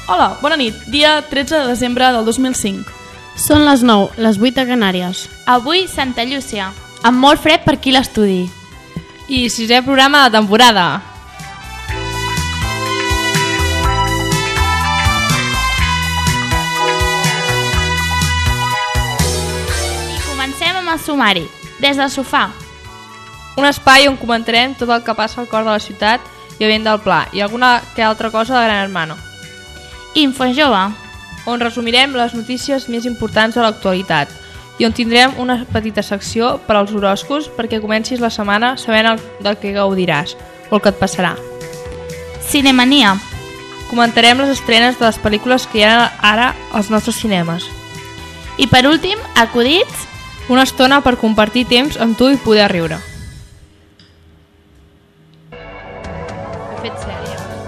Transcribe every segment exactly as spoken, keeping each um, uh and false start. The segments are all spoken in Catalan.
Hola, bona nit. Dia tretze de desembre del dos mil cinc. Són les nou, les vuit a Canàries. Avui Santa Llúcia. Amb molt fred per aquí l'estudi. I sisè programa de temporada. I comencem amb el sumari. Des del sofà. Un espai on comentarem tot el que passa al cor de la ciutat i a vent del Pla i alguna que altra cosa de Gran Hermano. Info jove, On resumirem les notícies més importants de l'actualitat i on tindrem una petita secció per als horòscops perquè comencis la setmana sabent el, del que gaudiràs o el que et passarà. Cinemania. Comentarem les estrenes de les pel·lícules que hi ha ara als nostres cinemes. I per últim, acudits. Una estona per compartir temps amb tu i poder riure. He fet sèrie.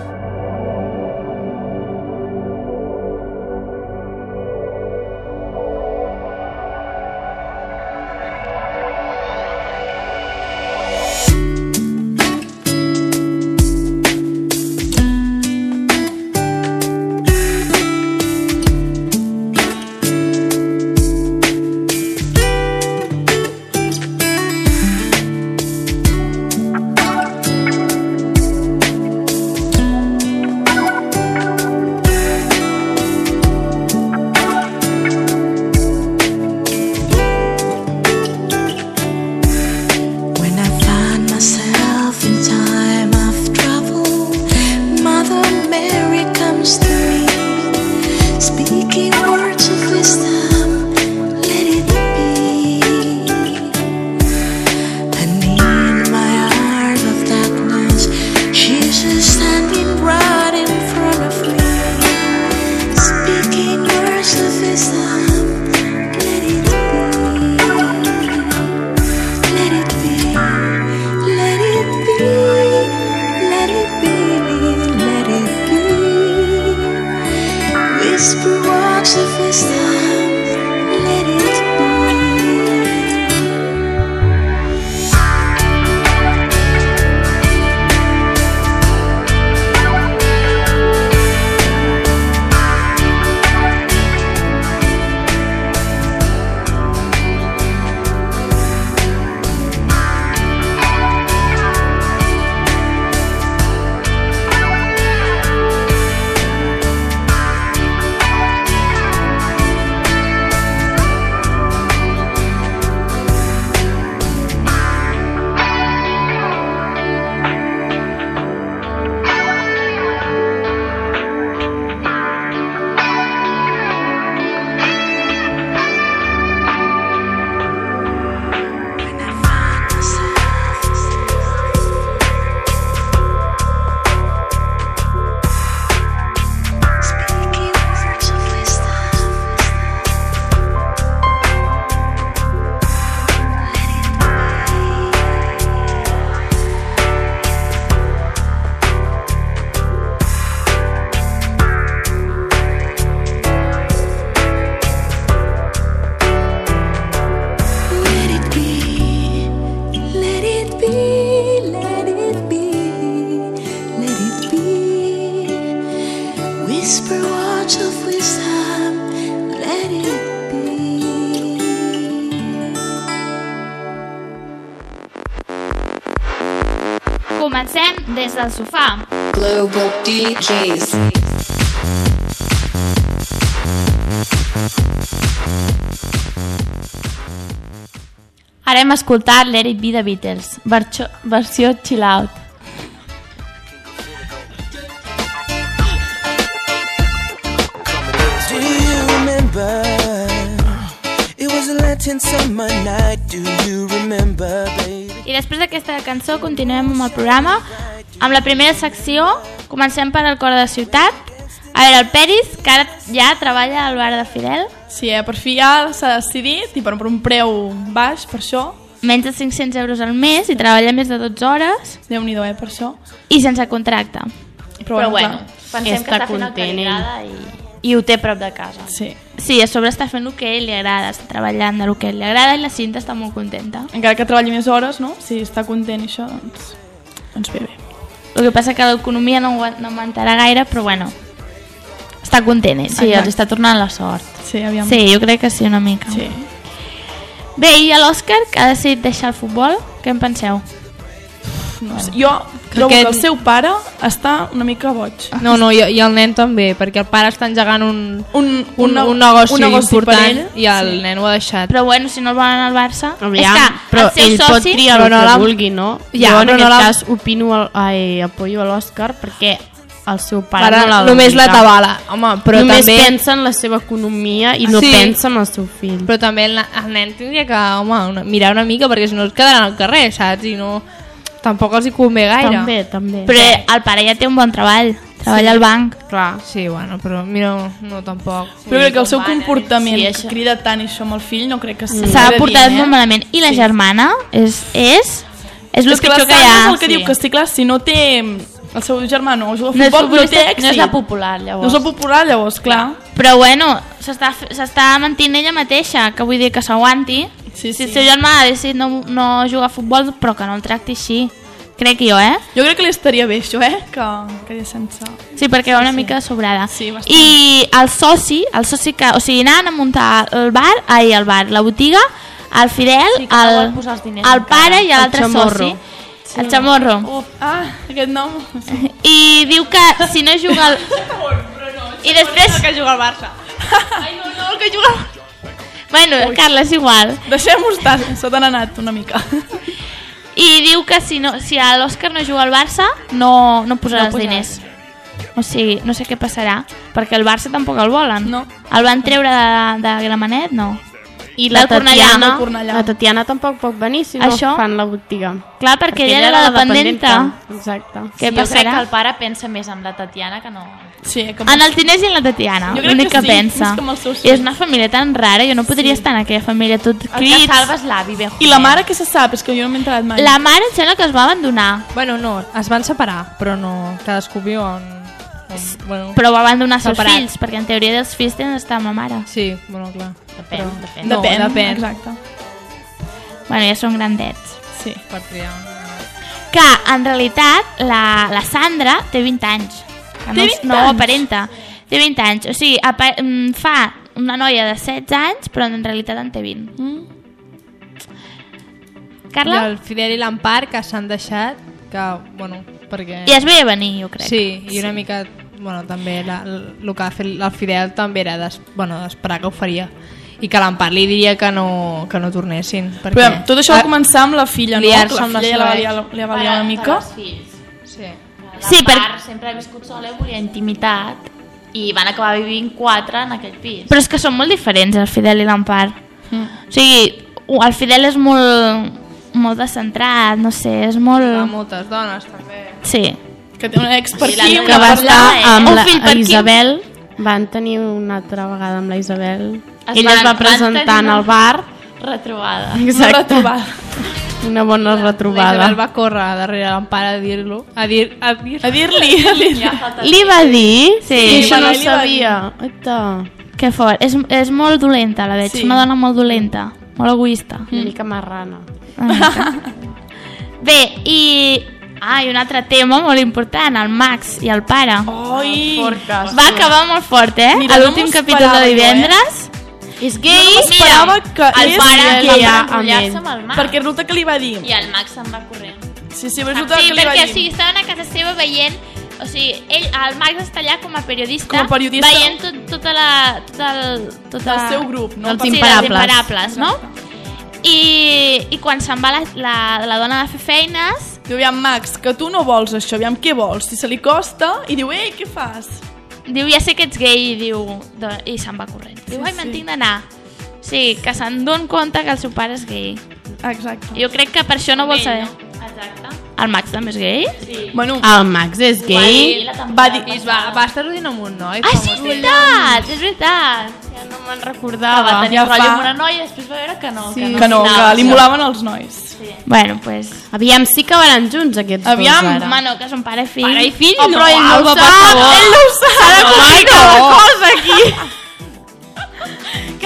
Comencem des del sofà. Global D Js. Ara hem escoltat Let It Be de Beatles, versió, versió chill out. Do you remember? It was a Latin summer night. Do you remember, baby? I després d'aquesta cançó continuem amb el programa. Amb la primera secció comencem per al cor de la ciutat. A veure, el Peris, que ara ja treballa al bar de Fidel. Sí, eh? Per fi ja s'ha decidit i per, per un preu baix, per això. Menys de cinc-cents euros al mes i treballa més de dotze hores. Déu-n'hi-do, eh, per això. I sense contracte. Però, Però bueno, bueno, pensem que està fent el que li agrada i... I ho té a prop de casa. Sí. Sí, a sobre està fent el que li agrada, està treballant del que li agrada i la Cinta està molt contenta. Encara que treballi més hores, no? Si està content i això, doncs, doncs bé, bé. El que passa que l'economia no, no aguantarà gaire, però bueno. està content ell. Sí, Exacte. els està tornant la sort. Sí, aviam. Sí, jo crec que sí, una mica. Sí. Bé, i a l'Òscar, que ha decidit deixar el futbol, què en penseu? No sé. Jo trobo que- que el seu pare està una mica boig. No, no, i, i el nen també, perquè el pare està engegant un, Un, un, un, negoci, un negoci important per ell. i el sí. nen ho ha deixat. Però bueno, si no el volen al Barça... Aviam, és que però el seu ell soci... pot triar però el no que la- vulgui, no? Ja, jo en però aquest no la- cas opino, el, ai, apoyo a l'Òscar perquè el seu pare Ara no l'ha de només la dedicar. tabala. Home, però Només també... pensa en la seva economia i no Sí. pensa en el seu fill. Però també el, el nen tindria que home, una, mirar una mica perquè si no es quedaran al carrer, saps? I no... Tampoc els hi convé gaire. També, també. Però el pare ja té un bon treball. Treballa Sí. al banc. Clar. Sí, bueno, però mira, no tampoc. Però crec que el seu comportament, Sí, sí, això. que crida tant i això amb el fill, no crec que sigui S'ha gaire portat dient, molt eh? malament. I la Sí. germana és... És, és el És que pitjor que hi l'Escàndol ha. és el que diu, que sí, clar, si no té... El seu germà no juga a No és, futbol, no, té futbolista, èxit. no és la popular, llavors. No és la popular, llavors, clar. Però bueno, s'està f- s'està mentint ella mateixa, que vull dir que s'aguanti. Sí, Si el sí. seu germà ha decidit no, no jugar a futbol, però que no el tracti així. Crec jo, eh? Jo crec que li estaria bé això, eh? Que quedi sense... Sí, perquè va una mica sobrada. Sí, bastant. I el soci, el soci que... O sigui, anaven a muntar el bar, ai, el bar, la botiga, el Fidel, Sí, que no el, vol posar els diners el encara. pare i El l'altre Chamorro. soci. El Chamorro. Uf, ah, aquest nom... Sí. I diu que si no juga el... I després... que juga al Barça. Ai, no, no, el que juga al Barça. Bueno, Carla, és igual. Deixem-ho estar, se t'han anat una mica. I diu que si, no, si l'Òscar no juga al Barça, no, no posarà No els posarà. diners. O sigui, no sé què passarà, perquè el Barça tampoc el volen. No. El van treure de, de Gramenet, no. I la Del Cornellà. Tatiana, Del Cornellà. la Tatiana tampoc pot venir si no Això? fan la botiga. Clar, perquè, ella era la dependenta. Exacte. Què Sí, jo crec passarà? que el pare pensa més en la Tatiana que no... Sí, que En els diners i en la Tatiana, Jo crec l'únic que que, sí, pensa. més que amb els seus I és una família tan rara, jo no podria estar en aquella família tot El que crits. salva és l'avi, ben I la mare què se sap? És que jo no m'he enterat mai. La mare em sembla que es va abandonar, Bueno, no, es van separar, però no, cadascú viu en... en bueno, però va abandonar els seus Separat. fills, perquè en teoria dels fills tenen d'estar amb la mare. sí, bueno, clar. Depèn, depèn. No, depèn, depèn. Exacte. Bueno, ja són grandets. Sí. Per triar. Que, en realitat, la, la Sandra té vint anys. Que no, Té vint no ho anys? aparenta. Té vint anys. O sigui, apa mm, fa una noia de setze anys, però en realitat en té vint. Mm. I Carla? el Fidel i l'Empar que s'han deixat, que, bueno, perquè... I es veia venir, jo crec. Sí, i una mica, bueno, també la, el que ha fet el Fidel també era des, bueno, d'esperar que ho faria. I que l'Empar li diria que no, que no tornessin. Perquè... Però tot això va començar amb la filla, no? Que liar-se la amb la filla ja la va seva liar, ex. li va liar una mica. Per als fills. Sí. Sí, Sí, per- per... sempre ha viscut sola i volia intimitat i van acabar vivint quatre en aquell pis. Però és que són molt diferents, el Fidel i l'Empar. Mm. O sigui, el Fidel és molt, molt descentrat, no sé, és Hi ha molt... moltes dones, també. Sí. Que té un ex per Sí, aquí, la una Que va per allà. estar eh? amb Un la fill per aquí. Isabel. Van tenir una altra vegada amb la Isabel. Es Ella es van- va van presentar tenir en una- el bar. Retrobada. Una retrobada. Una bona La retrobada. Isabel va córrer darrere l'Empar a dir-lo. A dir... A dir... A dir-li, a dir-li. Li va dir? Sí, I això no Isabel ho li va sabia. Eita. Que fort. És, és molt dolenta, la veig. Sí. Sí. Una dona molt dolenta, molt egoista. Una mica marrana. Bé, i... Ah, i un altre tema molt important, el Max i el pare. Oi! Va acabar molt fort, eh? Mira, a no l'últim m'ho capítol esperava de jo, eh? divendres. És Jo gay. no m'esperava que El és pare que va hi ha enrotllar-se amb amb el Max. perquè resulta que li va dir. I el Max se'n va corrent. Sí, sí, resulta Sí, que li va perquè o dir. sigui, estaven a casa seva veient... O sigui, ell, el Max està allà com a periodista, Com a periodista. veient tot, tota la... Tot el, tota... El seu grup, no? Els Sí, imparables. dels imparables, no? I, i quan se'n va la, la, la dona de fer feines, Diu, aviam, Max, que tu no vols això, aviam, què vols? Si se li costa, i diu, ei, què fas? diu, ja sé que ets gay, i diu, de, i se'n va corrent. Diu, Sí, ai, sí. me'n tinc d'anar. Sí, que se'n don compte que el seu pare és gay. Exacte. Jo crec que per això no vol saber. Exacte. El Max també és gay? Bueno, El Max és gay. va dir... I es va, va estar rodint amb un noi. Ah, sí, és veritat, és veritat. Ja no me'n Va recordava. tenir ja un rotllo fa- amb una noia i després va veure que no. Sí. Que Que no, al que final- li molaven els nois. Bueno, pues... Aviam, sí que van junts aquests Aviam, dos ara. Home, no, que són pare i fill. Pare i fill? Oh, no, però ell no ho Alba, per sap, favor. ell no ho sap. S'ha de Home, complicar no. la cosa aquí.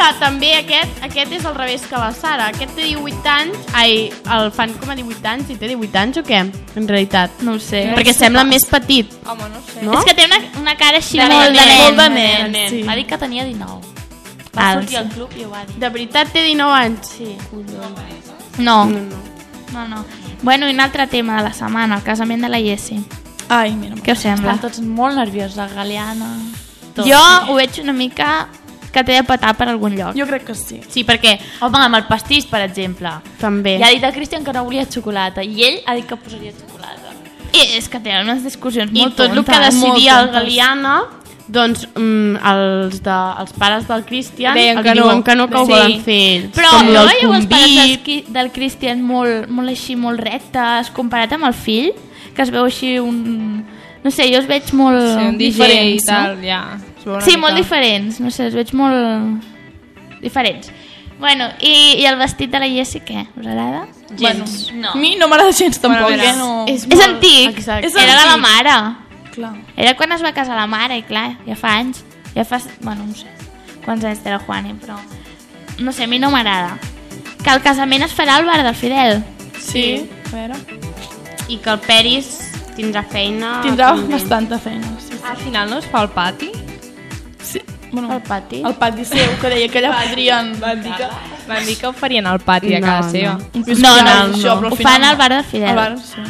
que també aquest, aquest és al revés que la Sara. Aquest té divuit anys, ai, el fan com a divuit anys, i té divuit anys o què, en realitat? No ho sé. Perquè sembla més petit. Home, no sé. No? És que té una, una cara així De molt de nen, nen. molt de nen, nen, sí. sí. Va dir que tenia dinou. Va Ah, sortir sí. al club i ho va dir. De veritat té dinou anys? Sí. No. No, no. No, no. Bueno, i un altre tema de la setmana, el casament de la Iesi. Ai, mira. Què us sembla? Estan tots molt nerviosos, la Galeana... Tot. Jo ho veig una mica que té de petar per algun lloc. Jo crec que sí. Sí, perquè, home, amb el pastís, per exemple, També. ja ha dit el Cristian que no volia xocolata i ell ha dit que posaria xocolata. I és que tenen unes discussions I molt tot el que tontes. decidia molt el tontes. Galiana, doncs mm, els, de, els pares del Cristian Deien els que no. diuen que no, que ho Sí. volen fer ells. Però com no del veieu els pares del, convit. qui- del Cristian molt, molt així, molt rectes, comparat amb el fill, que es veu així un... No sé, jo els veig molt Sí, un D J i diferents, tal, no? ja. Es veu una Sí, mica- molt diferents, no sé, els veig molt diferents. Bueno, i, i el vestit de la Jessie, què? Us agrada? Gens. Bueno, No. a mi no m'agrada gens tampoc, Bueno, eh? No. És, És antic, Exacte. És era de la antic. mare. Clar. Era quan es va casar la mare, i clar, ja fa anys. Ja fa, bueno, no sé quants anys té la Juani, però no sé, a mi no m'agrada. Que el casament es farà al bar del Fidel. Sí, a veure. I que el Peris tindrà feina. Tindrà també. bastanta feina. Sí, Al final no es fa al pati? sí. Bueno, Al pati. el pati seu, que deia que allà podrien... Van dir que, van dir que ho farien al pati a casa No, seva. no. Un No, no, final, no. això, però al Ho final fan al no. bar del Fidel. Al bar, sí.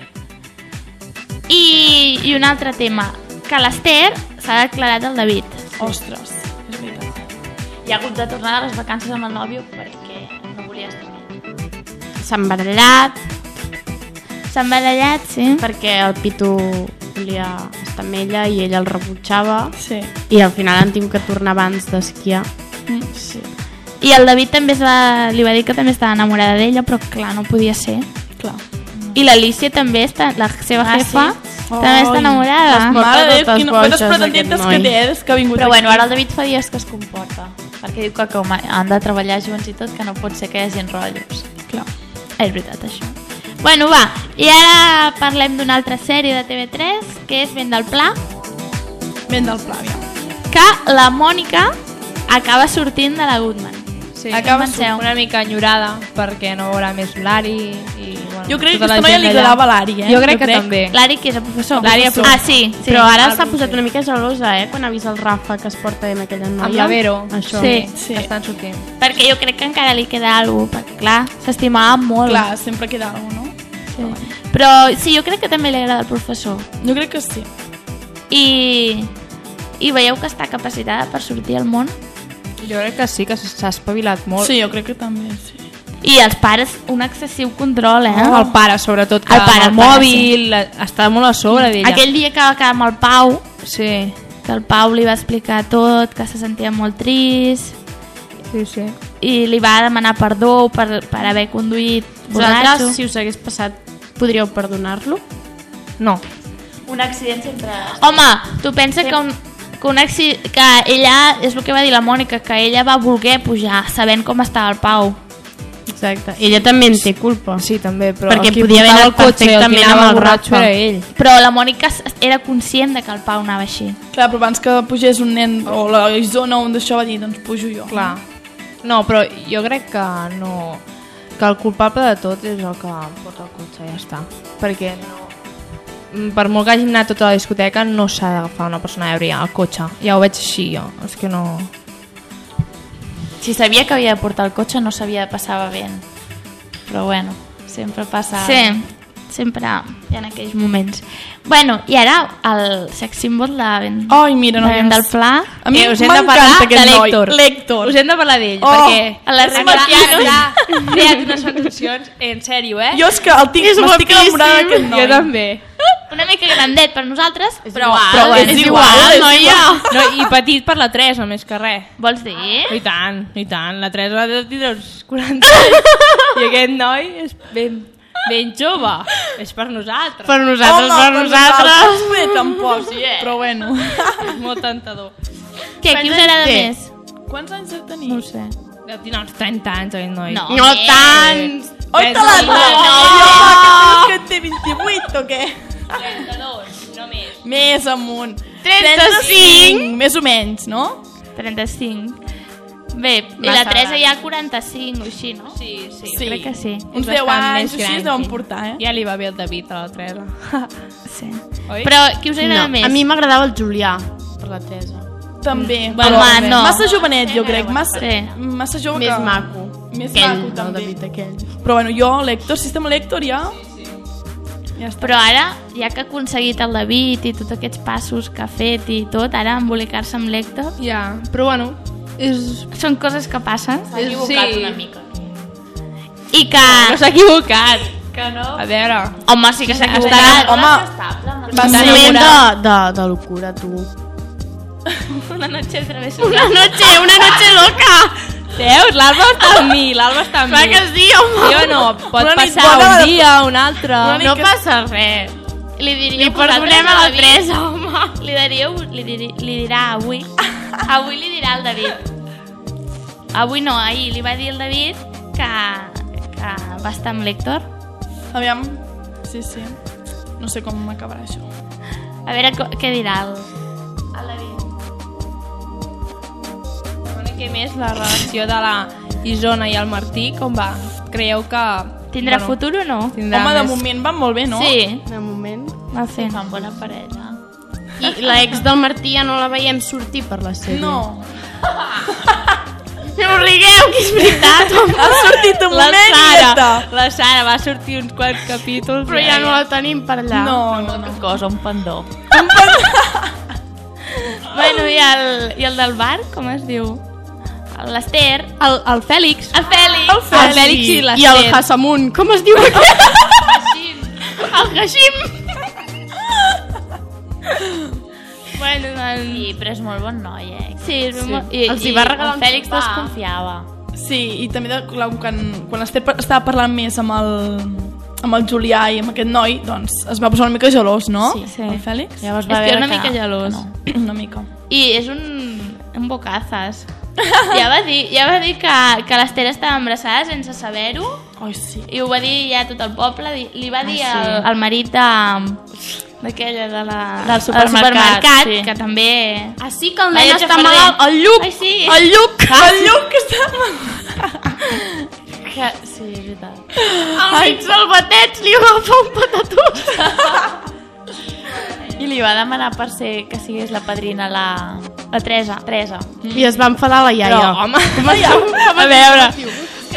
I, I un altre tema, que l'Ester s'ha declarat el David. Ostres, és veritat. I ha hagut de tornar a les vacances amb el nòvio perquè no volia estar amb ell. S'han barallat S'han barallat, sí. perquè el Pitu volia estar amb ella i ella el rebutjava Sí. i al final han tingut que tornar abans d'esquiar. Mm, sí. I el David també es va, li va dir que també estava enamorada d'ella, però clar, no podia ser. Clar. I l'Alicia també està, la seva Ah, jefa, sí? també està Ai, enamorada. Porta Mare de Déu, totes quina- boixes, quantes pretendientes aquest que noi. té, és que ha vingut Però bueno, aquí. ara el David fa dies que es comporta. Perquè diu que com han de treballar junts i tot, que no pot ser que hi hagi rotllos. Clar. És veritat, això. Bueno, va, i ara parlem d'una altra sèrie de T V tres, que és Vent del Pla, Ben del pla, ja. que la Mònica acaba sortint de la Goodman. Sí, Acaba penseu? una mica enyorada perquè no veurà més l'Ari i bueno, Jo crec que tota la aquesta noia gent li d'allà. agradava l'Ari, eh? Jo crec que també. L'Ari, que és el professor. L'Ari, el Ah, professor. sí, sí. Però ara el s'ha posat professor. una mica gelosa, eh? Quan ha vist el Rafa que es porta amb aquella noia. Amb la Vero. Això. Sí. Sí. Estan sortint. Perquè jo crec que encara li queda alguna cosa, perquè clar, s'estimava molt. Clar, sempre queda alguna cosa, no? Sí. Però sí, jo crec que també li agrada el professor. Jo crec que sí. I, i veieu que està capacitada per sortir al món. Jo crec que sí, que s'ha espavilat molt. Sí, jo crec que també, sí. I els pares, un excessiu control, eh? El pare, sobretot, que El pare, amb el el pare, mòbil està molt a sobre d'ella. Aquell dia que va quedar amb el Pau, Sí, que el Pau li va explicar tot, que se sentia molt trist, sí, sí. i li va demanar perdó per, per haver conduït borratxo. Vosaltres, si us hagués passat, podríeu perdonar-lo? No. Un accident sempre... Home, tu pensa que, un, que, un acci... que ella, és el que va dir la Mònica, que ella va voler pujar sabent com estava el Pau. Exacte. Ella també en té culpa. Sí, també, però Perquè qui podia haver portava anat perfectament qui anava amb el borratxo Rafa. era ell. Però la Mònica s- era conscient de que el Pau anava així. Clar, però abans que pugés un nen o la Isona o un d'això va dir, doncs pujo jo. Clar. No, però jo crec que no... Que el culpable de tot és el que porta el cotxe, ja està. Perquè no... Per molt que hagi anat tota la discoteca, no s'ha d'agafar una persona ebria al cotxe. Ja ho veig així, jo. És que no... Si sabia que havia de portar el cotxe, no s'havia de passar bevent. Però bueno, sempre passa... Sí, sempre hi ha aquells moments. Bueno, i ara el sex symbol de Vent, Ai, mira, no de Vent del Pla. A mi Eh, us hem de m'encanta parlar aquest de noi. l'Héctor. L'Héctor. Us hem de parlar d'ell, Oh, perquè... a les Ens Rematianos. ha creat unes sensacions, en sèrio, eh? Jo és que el tinc, m'estic enamorada d'aquest noi. Jo també. Una mica grandet per nosaltres, però, igual, però bueno, és és igual, igual, és noia. No, i petit per la Teresa, més que res. Vols dir? I tant, i tant. La Teresa ha de tindre uns quaranta anys. I aquest noi és ben, ben jove. És per nosaltres. Per nosaltres, Home, per nosaltres. Bé, tampoc, sí, eh? Però bueno. És molt tentador. Què, qui us agrada té? més? Quants anys deu tenir? No ho sé. Deu tenir uns trenta anys, aquest noi. No. No tants! Oi, te la No, no, no, que té vint-i-vuit o què? trenta-dos, no més. Més amunt. trenta-cinc. Més o menys, no? trenta-cinc. Bé, i la Teresa ja quaranta-cinc o així, no? Sí, sí. Sí. Crec que sí. Uns deu anys o així es deuen portar, eh? Ja li va bé el David a la Teresa. Sí. Oi? Però qui us agrada No, més? a mi m'agradava el Julià, per la Teresa. També. Bueno, però home, no. Massa jovenet, jo crec. Massa, Sí. massa jove Més que... maco. Més Aquell, maco, el també. David aquell. Però bueno, jo, l'Hèctor, sistema l'Hèctor ja... Ja està. Però ara, ja que ha aconseguit el David i tots aquests passos que ha fet i tot, ara embolicar-se amb l'Hèctor, Ja, però bueno, és... són coses que passen. S'ha equivocat Sí. una mica. I que... No s'ha equivocat. Que no? A veure... Home, sí que s'ha Estan- equivocat. home, va Un ser moment una... de, de, de locura, tu. Una noche de travesura. Una noche, una noche loca! Veus? L'Alba està amb mi, l'Alba està amb Clar mi. que sí, home! Sí o no? Pot Una nit passar bona un de- dia, un altre... No passa res. Li diríeu Li perdonem a la Teresa, home. Li, diríeu, li, diri, li dirà avui. Avui li dirà el David. Avui no, ahir li va dir el David que, que va estar amb l'Hèctor. Aviam, sí, sí. No sé com acabarà això. A veure co- què dirà el, el David. Bueno, i què més? La relació de la Isona i el Martí, com va? Creieu que... Tindrà futur o no? Tindrà Home, de més... moment van molt bé, no? Sí, De moment. va fent. Fan bona parella. I l'ex del Martí ja no la veiem sortir per la sèrie. No. No rigueu, que és veritat, home. Ha sortit un La moment i ja Sara, està. la Sara va sortir uns quants capítols. Però ja no la tenim per allà. No, no, no. Una cosa, un pendó. Bueno, i el, i el del bar, com es diu? L'Ester. El, el Fèlix. El Fèlix. El Fèlix i l'Ester. I el Hassamun, com es diu aquest? El Hashim. Bueno, doncs... Sí, però és molt bon noi, eh? Sí, és sí. Molt... I, Els hi i va regalar el un Fèlix sopar. desconfiava. Sí, i també de, clar, quan, quan l'Ester pa- estava parlant més amb el, amb el Julià i amb aquest noi, doncs es va posar una mica gelós, no? Sí, sí. El Fèlix? Llavors És va que veure una mica gelós. no. Una mica. I és un, un bocazas. Ja va dir, ja va dir que, que l'Ester estava embarassada sense saber-ho Ai, sí. i ho va dir ja tot el poble. Di- Li va dir sí. al, al marit de, d'aquella de la, Del supermercat, supermercat sí. que també... Ah, sí que el Vaig nen a està perder. malalt. El Lluc. Ai, sí. El Lluc! El Lluc que està... Que... Sí, és veritat. Al mig del batets li va agafar un patatús. I li va demanar per ser que sigués la padrina la, la Teresa. Teresa. I es va enfadar la iaia. Però, home, Com es diu? Com a es veure, diu?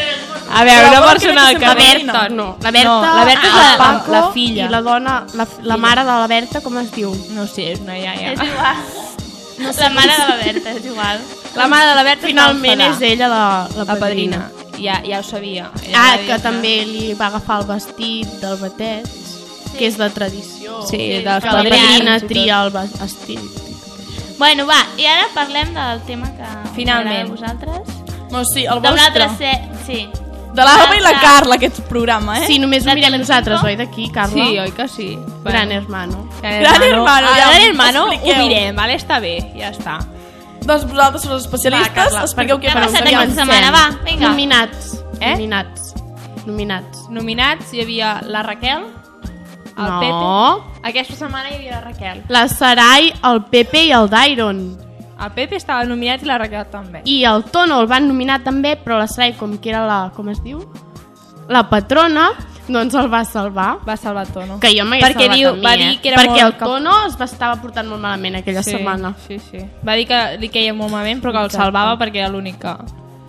a veure, Però una vol persona que que... no La se Berta, no. La Berta, No, la Berta és el la- Paco la filla. I la dona, la, la mare de la Berta, com es diu? No sé, és una iaia. És igual. No sé la mare de la Berta, és igual. La mare de la Berta Finalment és ella, ella la, la, la padrina. padrina. Ja, ja ho sabia. Ella Ah, va dir que també li va agafar el vestit del batet, que és de tradició. Sí, dels Que la padrins padrina i tot. tria el vestit. Bueno, va, i ara parlem del tema que us Finalment. agrada a vosaltres. No, sí, el D'un altre vostre. se... Sí. De l'Alba i la Altre- Carla, aquest programa, eh? Sí, només ho De mirem Telecinco? nosaltres, oi, d'aquí, Carla? Sí, oi que sí? Gran hermano. Gran hermano, Ah, ja, Gran hermano, ho expliqueu. mirem, vale? Està bé, ja està. Doncs vosaltres sou els especialistes, Va, Carla, expliqueu Què què ha passat fareu. aquesta setmana? Va, vinga. Nominats. Eh? Nominats. Nominats. Nominats hi havia la Raquel, el No. Pepe. Aquesta setmana hi havia la Raquel. La Sarai, el Pepe i el Dairon. El Pepe estava nominat i la Raquel també. I el Tono el van nominar també, però la Sarai, com que era la... com es diu? La patrona, doncs el va salvar. Va salvar el Tono. Que jo m'hagués Perquè salvat diu- a mi, va eh? dir que era Perquè molt el cap- Tono es va estava portant molt malament aquella sí, setmana. Sí, sí. Va dir que li queia molt malament, però que el Exacte. salvava perquè era l'únic que...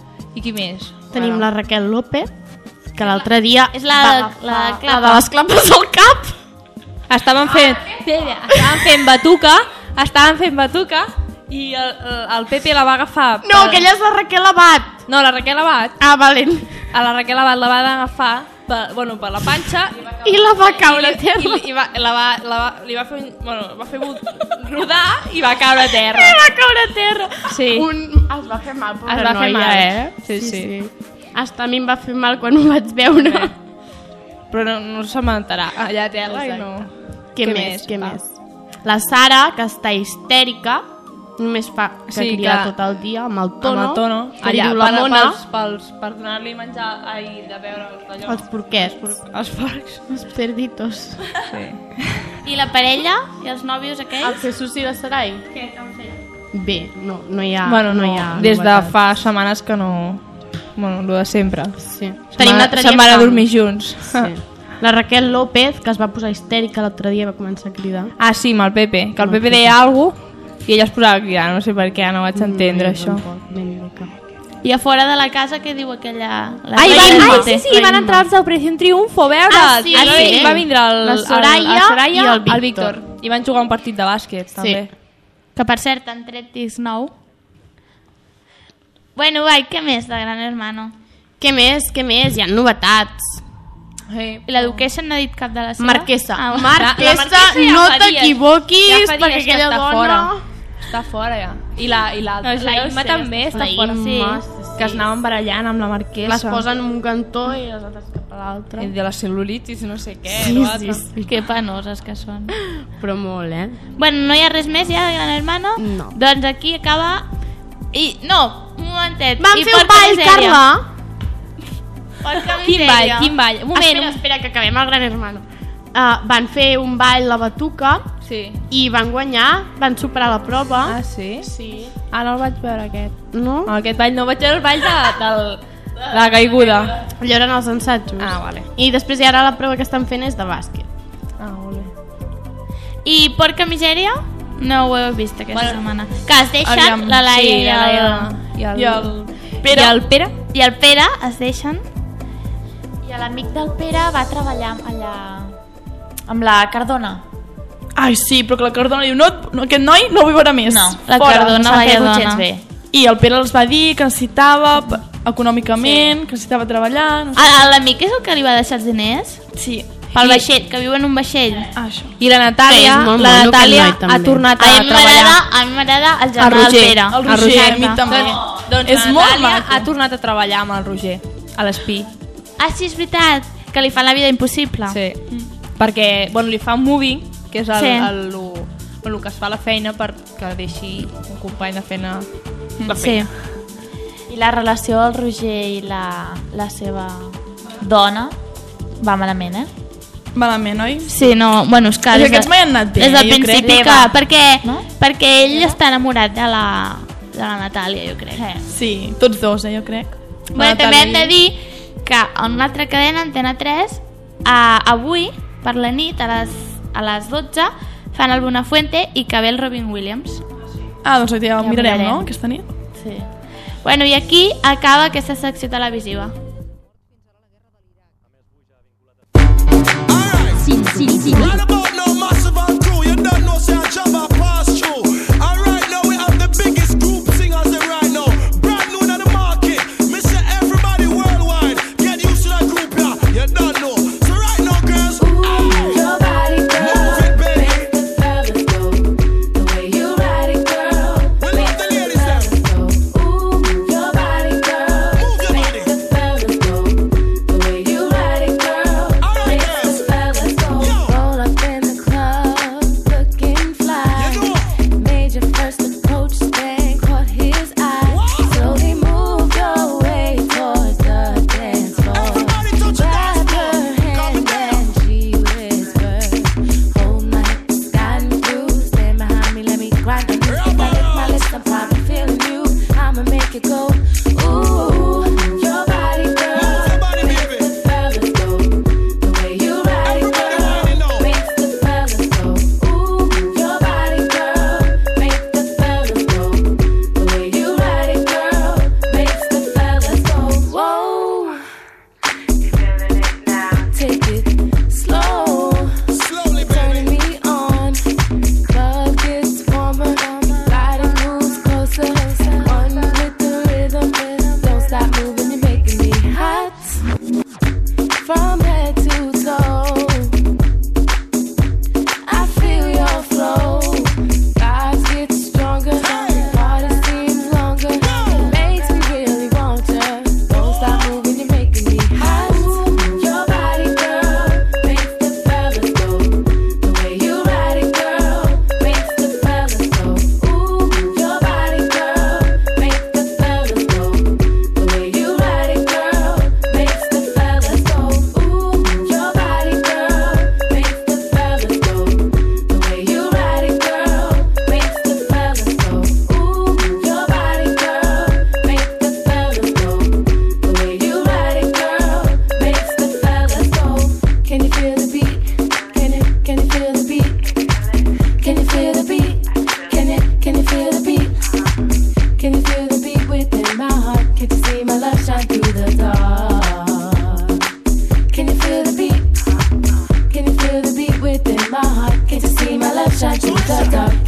I qui més? Tenim Bueno. la Raquel López, que l'altre dia... És la va de- agafar- la de la clapa. de les clapes al cap. Estaven fent, estaven fent batuca, estaven fent batuca i el, el, el Pepe la va agafar... No, per- aquella és la Raquel Abad. No, la Raquel Abad. Ah, valent. A la Raquel Abad la va agafar per, bueno, per la panxa I la va caure i, a terra. i, i va, la va, la va, li va fer, un- bueno, va fer un- rodar i va caure a terra. I va caure a terra. Sí. Un... Es va fer mal, pobra Es va fer noia, mal. eh? Sí, sí. Hasta a mi em va fer mal quan ho vaig veure. Però no, no se m'enterà allà a terra i no... Què, Què més? més? Què Va. més? La Sara, que està histèrica, només fa que Sí, cridar que- tot el dia amb el tono. Amb el tono. Que li Allà, diu la per, mona. pels, pels, per donar-li menjar ai, de veure allò. Els porquers. Els porcs. Els cerditos. Sí. I la parella? I els nòvios aquells? El Jesús i la Sarai. Què, què han fet? bé, no, no hi ha... Bueno, no, no hi ha des de novetats. fa setmanes que no... Bueno, el de sempre. Sí. Tenim l'altre dia... Se'n van a dormir junts. Sí. La Raquel López, que es va posar histèrica l'altre dia, va començar a cridar. Ah, sí, amb el Pepe. Que el Pepe deia alguna cosa i ella es posava a cridar. No sé per què, no vaig entendre no, això. Tampoc, ben mica. I a fora de la casa, què diu aquella... La Ai, la van, Imma. ai, sí, sí, van entrar els d'Operació Triunfo a veure. Ah, sí, ah, sí. sí. Va vindre el, La Soraya el, el Soraya i el Víctor. el Víctor. I van jugar un partit de bàsquet, també. Que per cert, han tret disc nou. Bueno, vai, què més de Gran Hermano? Què més, què més? Hi ha novetats. Sí. I la Duquesa no ha dit cap de la seva? Marquesa. Ah, bueno. Marquesa, La- la Marquesa ja no fa dies- t'equivoquis, ja fa dies perquè que aquella està dona... fora. Està fora, ja. I la, i la, No, això la ja ho Imma sé, també està està La fora. Imma, Sí. sí. Que es anaven barallant amb la Marquesa. Les posen en un cantó i les altres cap a l'altre. I de la cel·lulitis, no sé què. Sí, l'altre. sí, sí. Que penoses que són. Però molt, eh? Bueno, no hi ha res més ja de Gran Hermano? No. Doncs aquí acaba... I, no, un momentet. Vam I fer un Porca ball, Misèria. Carla! Porca Quin Misèria. ball, quin ball. Un moment. Espera, espera, que acabem el Gran Hermano. Uh, van fer un ball la batuca Sí. i van guanyar, van superar la prova. Ah, sí? Sí. Ah, no el vaig veure, aquest. No? No, aquest ball no vaig veure el ball de, del, de la caiguda. Allò eren els ensatjos. Ah, vale. I després ja ara la prova que estan fent és de bàsquet. Ah, molt bé. I Porca Misèria? No ho heu vist aquesta Bueno, setmana. Que es deixen Aviam, la Laia sí, i, la el, Laia i el, I el Pere. I el Pere? i el Pere es deixen. I l'amic del Pere va treballar allà amb la Cardona. Ai, sí, però que la Cardona diu, no, no, aquest noi no el vull veure més. No, La Fora. Cardona, no s'ha vaya fet dona. gens bé. I el Pere els va dir que necessitava p- econòmicament, que necessitava treballar, no sé. A- L'amic és el que li va deixar els diners? Sí. Pel I- vaixell, que viu en un vaixell. Ah, això. I la Que Natàlia, és molt la mono, Natàlia aquest noi, ha també. tornat A a, mi treballar. m'agrada a mi m'agrada el El germà del Roger. Pere. El Roger, a mi també. Doncs, doncs És la molt Natàlia maco. ha tornat a treballar amb el Roger, a l'Espí. Ah, sí, és veritat, que li fan la vida impossible. Sí. Perquè, bueno, li fa un moving, que és el, Sí. el, el, el, el que es fa a la feina perquè deixi un company de feina la Sí. feina. I la relació del Roger i la, la seva dona va malament, eh? Malament, oi? Sí, no, bueno, és que... És que des de- aquests mai han anat bé, Des del jo crec. principi que... Teva. Perquè, No? perquè ell està enamorat de la, de la Natàlia, jo crec. Sí. Sí, tots dos, eh, jo crec. Bueno, La també hem Natàlia de dir que en una altra cadena, Antena tres, a, avui, per la nit, a les, a les dotze, fan el Buenafuente i que ve el Robin Williams. Ah, doncs ja ho Ja ho mirarem, mirarem. no?, aquesta nit. Sí. Bueno, i aquí acaba aquesta secció televisiva. Right about now, massive and crew. You don't know, say I jump I pass through. And right now we have the biggest group singers in right now. Brand new on the market. Me say everybody worldwide, get used to that group, yeah. You don't know. So right now, girls, aye. Your body, girl, Move it, baby. makes the fellas go. The way you ride it, girl, We love the ladies there. go. Ooh, your body, girl, Move your body. the fellas go. The way you ride it, girl, All right, makes girls. the fellas go. Yo. Roll up in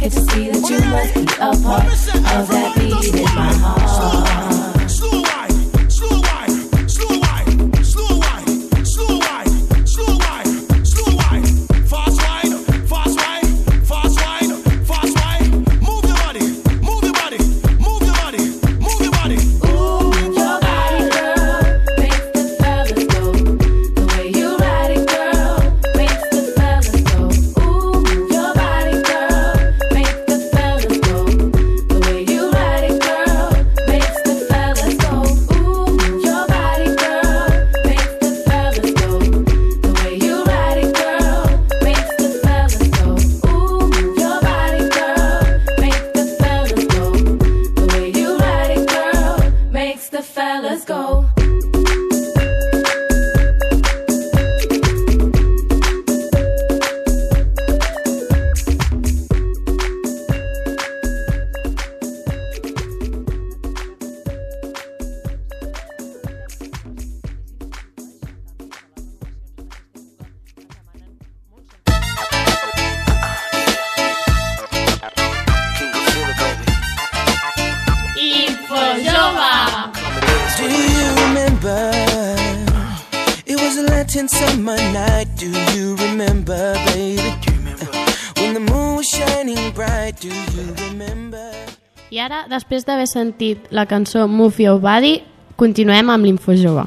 Can't you see that you must be a part of that beat in my heart? Slow wine, slow wine, slow wine, slow wine, slow wine, slow wine, slow wine. Fast wine, fast wine, fast wine, fast wine. Move your body, move your body, move your body, move your body. Ooh, your body, girl, makes the fellas go. The way you ride it, girl, makes the fellas go. Ooh, your body, girl, makes the fellas go. The way you ride it, girl, makes the fellas go. Ooh, your body, girl, makes the fellas go. The way you ride it, girl, makes the fellas go. Ooh, your body, girl, makes the fellas go. The way you ride it, girl, makes the fellas go. Info Jove! Do you remember? It was a Latin summer night. Do you remember, baby? When the moon was shining bright. Do you remember? I ara, després d'haver sentit la cançó Move Your Body, continuem amb l'Info Jove.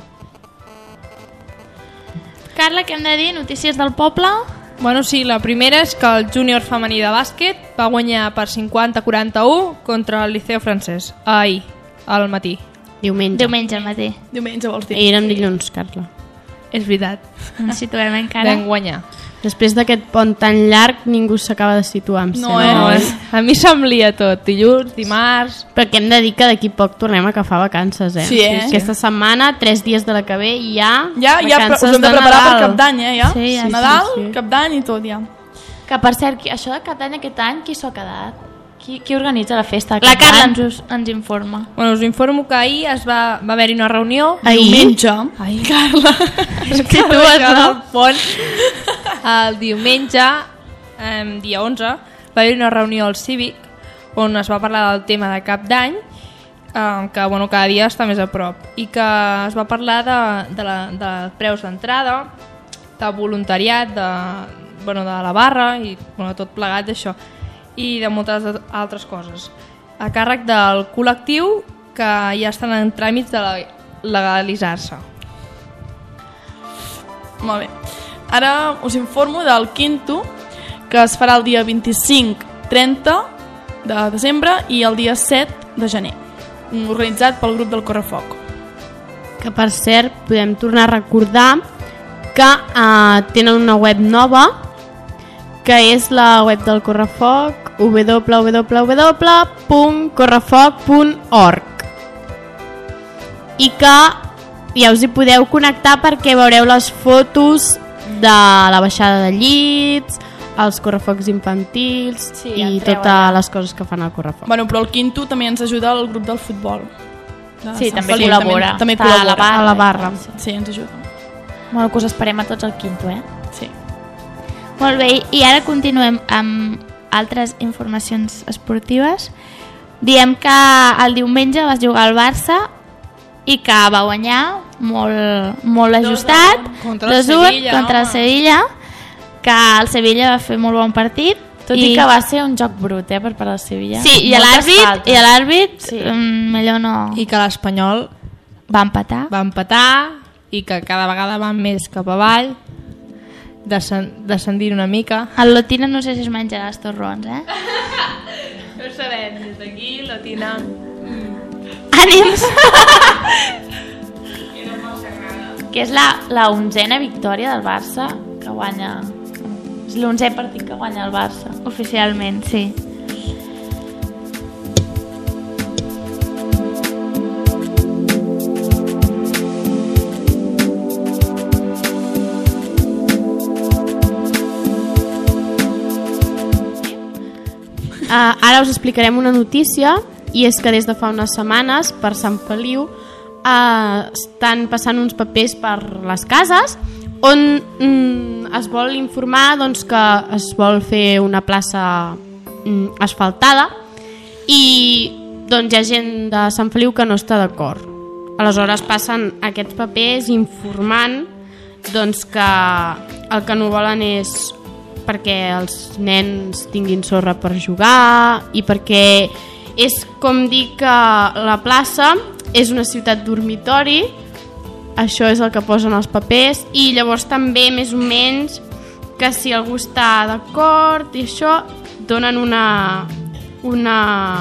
Carla, què hem de dir? Notícies del poble? Bueno, sí, la primera és que el júnior femení de bàsquet va guanyar per cinquanta a quaranta-u contra el Liceu francès, ahir, al matí. Diumenge. Diumenge al matí. Diumenge vols dir? I eren dilluns, Carla. És veritat, Ens situem encara. vam guanyar. Després d'aquest pont tan llarg, ningú s'acaba de situar, em No, sembla. eh? No, eh? A mi se'm lia tot, dilluns, dimarts... Perquè hem de dir que d'aquí poc tornem a agafar vacances, eh? Sí, eh? Aquesta setmana, tres dies de la que ve, i ja... Ja, ja, però us vacances hem de de preparar per Nadal. Cap d'Any, eh, ja? Sí, ja, Nadal, sí, sí. Cap d'Any i tot, ja. Que per cert, qui- això de Cap d'Any aquest any, qui s'ho ha quedat? Qui, qui organitza la festa? de La Cap Carla d'Any? ens, us- ens informa. Bueno, us informo que ahir es va, va haver-hi una reunió... Diumenge. Ai, Carla, és que tu Situes, no? el pont. El diumenge, eh, dia onze, va haver una reunió al Cívic on es va parlar del tema de Cap d'Any, eh, que bueno, cada dia està més a prop, i que es va parlar de, de, la, de preus d'entrada, de voluntariat, de, bueno, de la barra i bueno, tot plegat d'això, i de moltes altres coses, a càrrec del col·lectiu que ja estan en tràmits de legalitzar-se. Molt bé. Ara us informo del Quinto, que es farà el dia vint-i-cinc trenta de desembre i el dia set de gener, organitzat pel grup del Correfoc. Que per cert, podem tornar a recordar que eh, tenen una web nova, que és la web del Correfoc, w w w punt correfoc punt org, i que ja us hi podeu connectar perquè veureu les fotos de la baixada de llits, els correfocs infantils, Sí, i entreu totes allà. les coses que fan al Correfoc. Bueno, però el Quinto també ens ajuda el grup del futbol. De Sí, Sant també Feliu, col·labora. També, també Està a col·labora. la barra. A la barra. Sí, ens ajuda. Bueno, que us esperem a tots al Quinto, eh? Sí. Molt bé, i ara continuem amb altres informacions esportives. Diem que el diumenge vas jugar al Barça i que va guanyar molt, molt ajustat, Contra el dos a u Sevilla, contra el home. Sevilla, que el Sevilla va fer molt bon partit. Tot i, que va ser un joc brut, eh, per part del Sevilla. Sí, i Moltes l'àrbit, faltes. i l'àrbit Sí. mm, millor no I que l'Espanyol va empatar. va empatar i que cada vegada van més cap avall, descen descendint una mica. El Lotina no sé si es menjarà els torrons, eh? No ho sabem, des d'aquí la Tina... Ànims! Que és la, la onzena victòria del Barça que guanya... És l'onzè partit que guanya el Barça. Oficialment, sí. Uh, ara us explicarem una notícia, i és que des de fa unes setmanes per Sant Feliu uh, estan passant uns papers per les cases on mm, es vol informar doncs, que es vol fer una plaça mm, asfaltada i doncs hi ha gent de Sant Feliu que no està d'acord. Aleshores passen aquests papers informant doncs, que el que no volen és perquè els nens tinguin sorra per jugar i perquè és com dir que la plaça és una ciutat dormitori, això és el que posen els papers, i llavors també més o menys que si algú està d'acord i això donen una una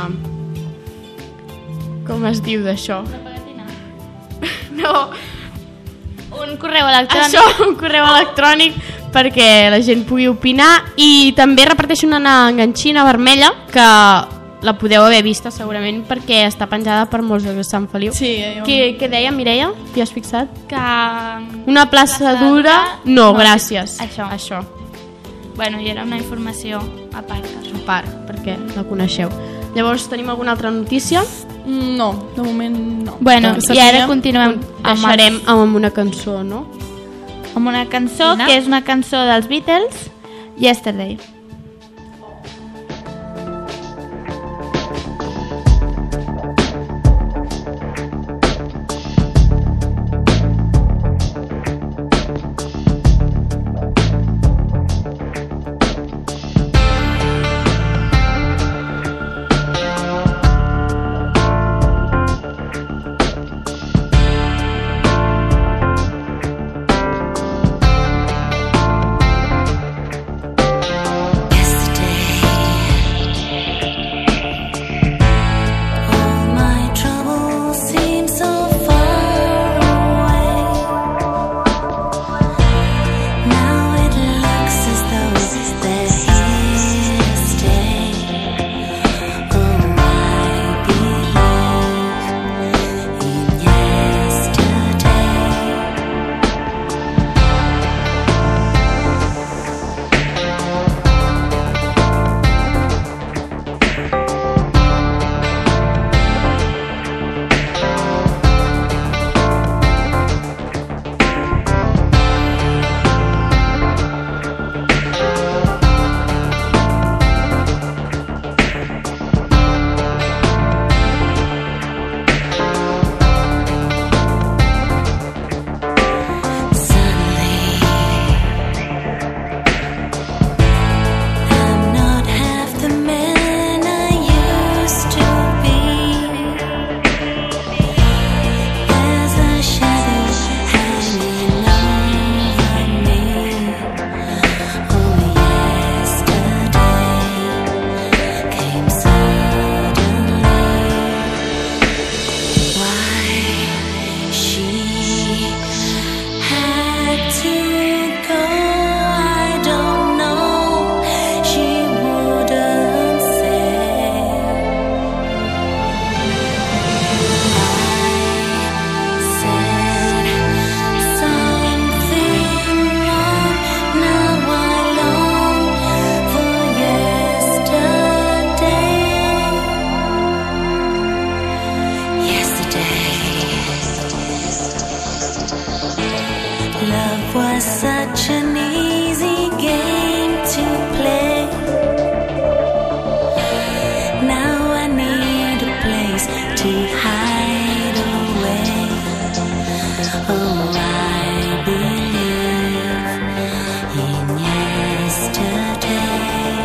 com es diu d'això? No, Un correu electrònic. això, un correu electrònic perquè la gent pugui opinar, i també reparteixen una enganxina vermella que la podeu haver vista segurament perquè està penjada per molts de Sant Feliu. Sí, jo... Què, què deia, Mireia? T'hi has fixat? Que... Una plaça, Plaça dura? dura? No, No, gràcies. això. Això, Bueno, i era una informació a part. a part, perquè la coneixeu. Llavors, tenim alguna altra notícia? No, de moment no. Bueno, Que i ara sapiguem. continuem amb, Deixarem els, amb una cançó, no? amb una cançó Quina? que és una cançó dels Beatles, Yesterday. All my troubles seem so far away. Now it looks as though they're here to stay. Oh, I believe in yesterday. Suddenly, I'm not half the man I used to be. There's a shadow hanging over me. Oh, yesterday came suddenly. Why she had to go, I don't know. She wouldn't say. I said something wrong. Now I long for yesterday. Yesterday. Love was such an easy game to play. Now I need a place to hide away. Oh, I believe in yesterday.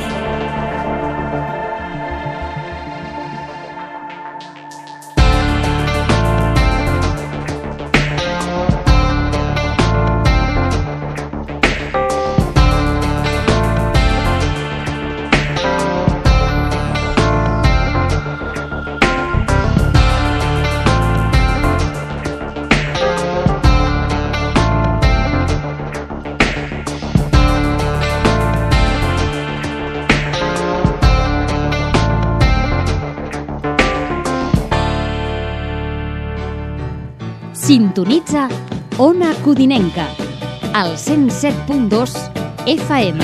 Sintonitza Ona Codinenca, al cent set punt dos F M.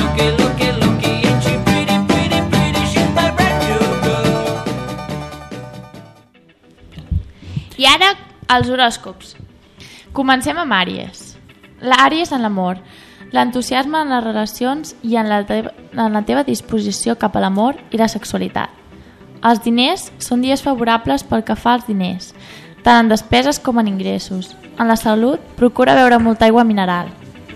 I ara els horòscops. Comencem amb Àries. L'Àries en l'amor, l'entusiasme en les relacions i en la, teva, en la teva disposició cap a l'amor i la sexualitat. Els diners són dies favorables pel que fa als diners, tant en despeses com en ingressos. En la salut, procura beure molta aigua mineral.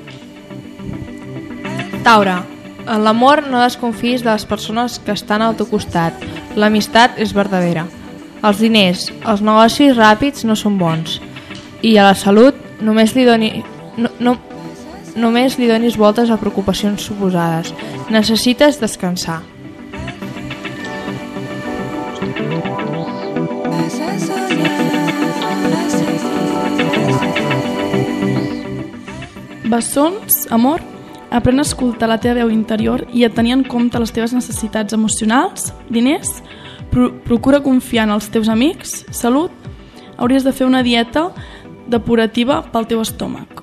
Taure, en l'amor no desconfiïs de les persones que estan al teu costat. L'amistat és verdadera. Els diners, els negocis ràpids no són bons. I a la salut només li doni, no, no, només li donis voltes a preocupacions suposades. Necessites descansar. Bessons, amor, aprèn a escoltar la teva veu interior i a tenir en compte les teves necessitats emocionals, diners, pro procura confiar en els teus amics, salut, hauries de fer una dieta depurativa pel teu estómac.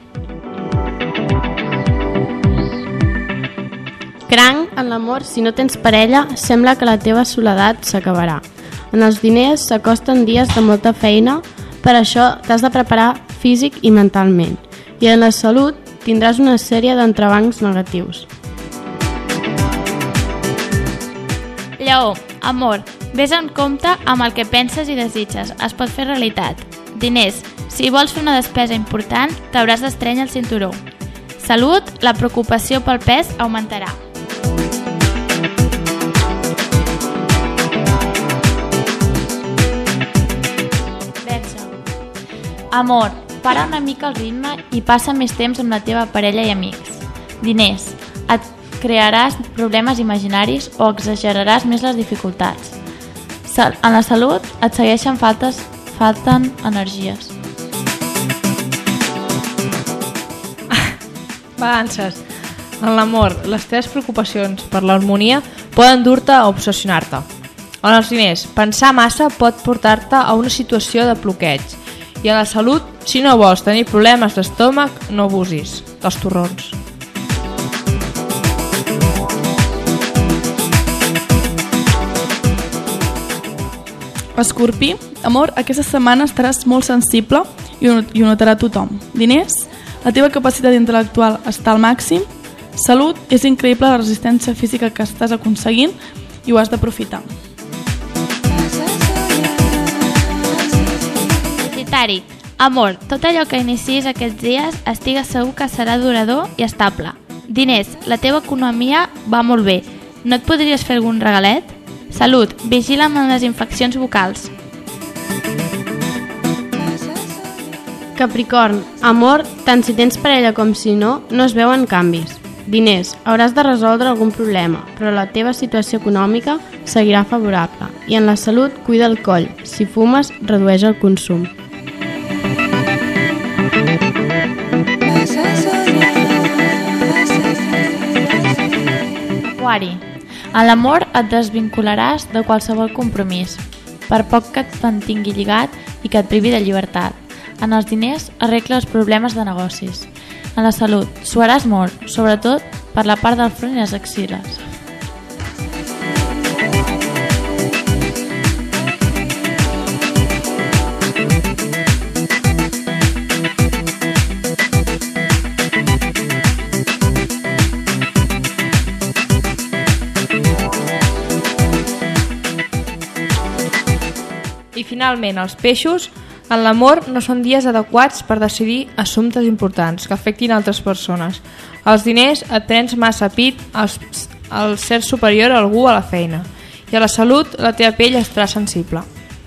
Cranc, en l'amor, si no tens parella, sembla que la teva soledat s'acabarà. En els diners s'acosten dies de molta feina, per això t'has de preparar físic i mentalment. I en la salut tindràs una sèrie d'entrebancs negatius. Lleó, amor, vés en compte amb el que penses i desitges, es pot fer realitat. Diners, si vols fer una despesa important, t'hauràs d'estrènyer el cinturó. Salut, la preocupació pel pes augmentarà. Verge, amor, para una mica el ritme i passa més temps amb la teva parella i amics. Diners, et crearàs problemes imaginaris o exageraràs més les dificultats. En la salut et segueixen faltes, falten energies. Balances. En l'amor, les teves preocupacions per l'harmonia poden dur-te a obsessionar-te. En els diners, pensar massa pot portar-te a una situació de bloqueig. I a la salut, si no vols tenir problemes d'estómac, no abusis dels torrons. Escorpí, amor, aquesta setmana estaràs molt sensible i ho, i ho notarà tothom. Diners, la teva capacitat intel·lectual està al màxim. Salut, és increïble la resistència física que estàs aconseguint i ho has d'aprofitar. Sagitari, amor, tot allò que inicis aquests dies estigues segur que serà durador i estable. Diners, la teva economia va molt bé. No et podries fer algun regalet? Salut, vigila amb les infeccions vocals. Capricorn, amor, tant si tens parella com si no, no es veuen canvis. Diners, hauràs de resoldre algun problema, però la teva situació econòmica seguirà favorable. I en la salut, cuida el coll. Si fumes, redueix el consum. Aquari, en l'amor et desvincularàs de qualsevol compromís, per poc que et mantingui lligat i que et privi de llibertat. En els diners, arregla els problemes de negocis. En la salut, suaràs molt, sobretot per la part del front i les axil·les. I finalment, els peixos, en l'amor no són dies adequats per decidir assumptes importants que afectin altres persones. Els diners et prens massa pit al, al ser superior a algú a la feina. I a la salut, la teva pell estarà sensible.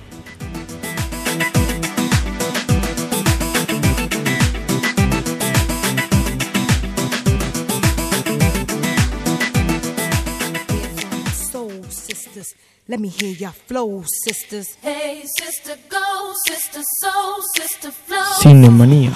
Let me hear your flow, sisters. Hey, sister, go, sister, soul, sister, flow. Cinemanía.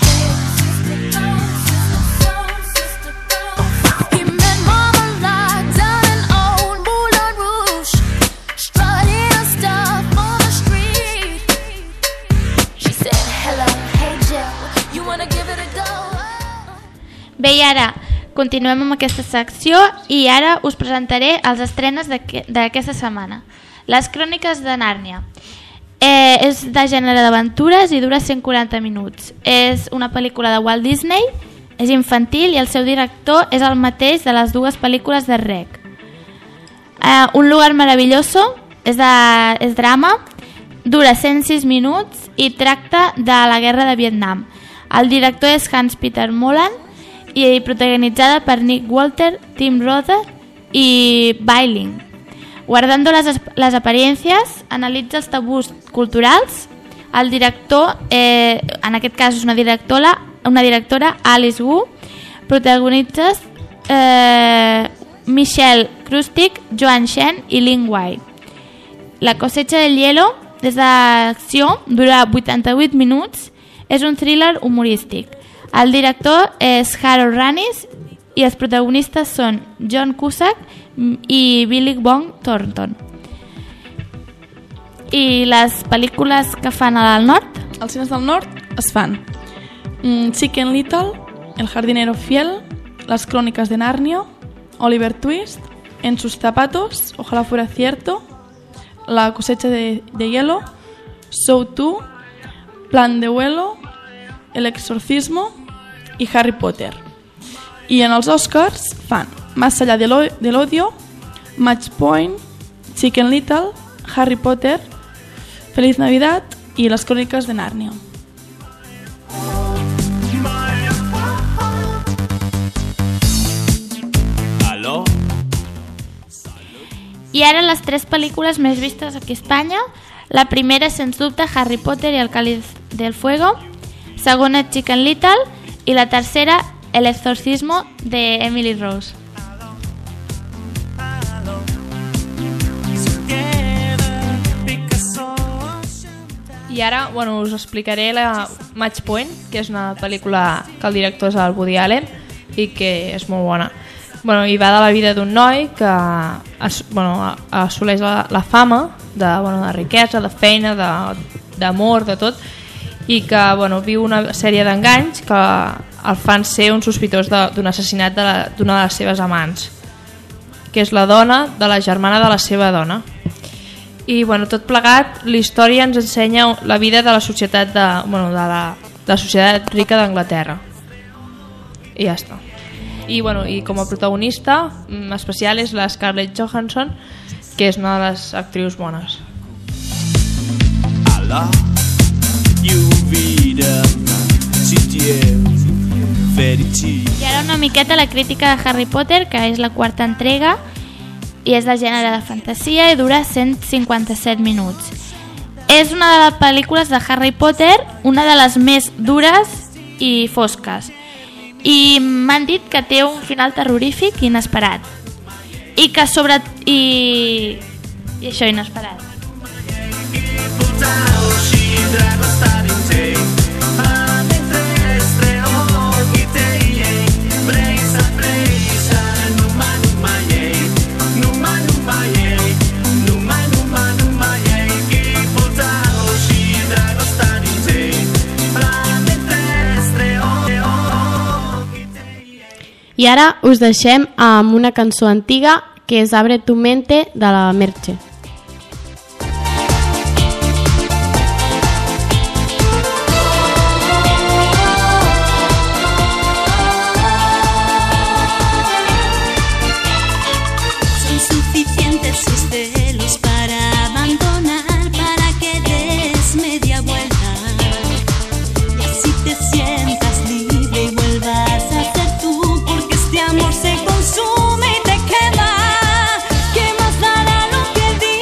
He met Marmalade down in old Moulin Rouge, strutting her stuff on the street. She said, hello, hey Joe, you wanna give it a go? Bé, i ara continuem amb aquesta secció i ara us presentaré els estrenes d'aquesta setmana. Les cròniques de Nàrnia. Eh, és de gènere d'aventures i dura cent quaranta minuts. És una pel·lícula de Walt Disney, és infantil i el seu director és el mateix de les dues pel·lícules de Rec. Eh, Un lugar maravilloso és, de, és drama, dura cent sis minuts i tracta de la guerra de Vietnam. El director és Hans-Peter Moland i protagonitzada per Nick Walter, Tim Roth i Bailing. Guardando les, les apariencias, analitza els tabús culturals. El director, eh, en aquest cas és una directora, una directora Alice Wu, protagonitza eh, Michelle Krustic, Joan Shen i Lin Wei. La cosecha del hielo és d'acció, dura vuitanta-vuit minuts, és un thriller humorístic. El director és Harold Ramis i els protagonistes són John Cusack i Billy Bob Thornton. I les pel·lícules que fan al nord? Als cines del nord es fan mm, Chicken Little, El jardinero fiel, Las crónicas de Narnia, Oliver Twist, En sus zapatos, Ojalá fuera cierto, La cosecha de, de hielo, Saw dos, Plan de vuelo, El exorcismo i Harry Potter. I en els Oscars fan Más allá del odio, Match Point, Chicken Little, Harry Potter, Feliz Navidad i Les crónicas de Narnia. I ara les tres pel·lícules més vistes aquí a Espanya. La primera és, sens dubte, Harry Potter i el Cáliz del Fuego. Segona, Chicken Little. I la tercera, El exorcismo de Emily Rose. I ara, bueno, us explicaré la Match Point, que és una pel·lícula que el director és el Woody Allen i que és molt bona. Bueno, i va de la vida d'un noi que as, bueno, assoleix la, la fama de, bueno, de riquesa, de feina, d'amor, de, de tot, i que, bueno, viu una sèrie d'enganys que el fan ser un sospitós d'un assassinat d'una de, de les seves amants, que és la dona de la germana de la seva dona. I, bueno, tot plegat, la història ens ensenya la vida de la societat de, bueno, de la, de la societat rica d'Anglaterra. I ja està. I, bueno, i com a protagonista especial és la Scarlett Johansson, que és una de les actrius bones. I ara una miqueta la crítica de Harry Potter, que és la quarta entrega i és de gènere de fantasia i dura cent cinquanta-set minuts. És una de les pel·lícules de Harry Potter, una de les més dures i fosques. I m'han dit que té un final terrorífic i inesperat. I que sobre... I, i això, inesperat. I ara us deixem amb una cançó antiga que és Abre tu mente de la Merche. Son suficientes sus celos para abandonar, para que des media vuelta y así te sientas libre y vuelvas a ser tú, porque este amor se consume y te quema. ¿Qué más dará lo que el día?